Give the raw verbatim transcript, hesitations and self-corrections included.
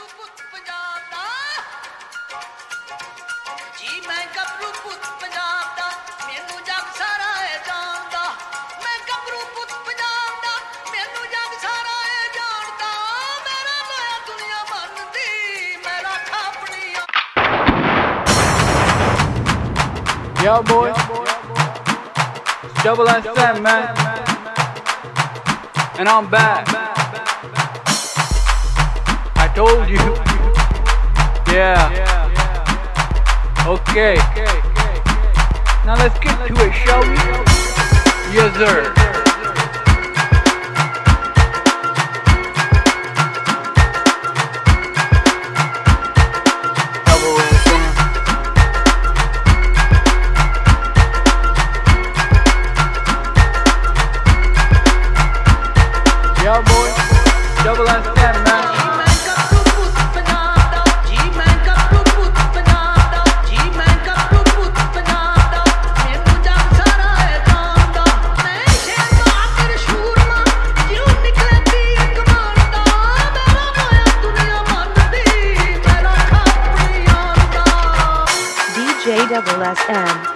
Yo, boy. Double S M, man. And I'm back. I told you. Yeah. Okay. Now let's get to it, shall we? Yes, sir. Yo, boy, double S M, man. D J double S M.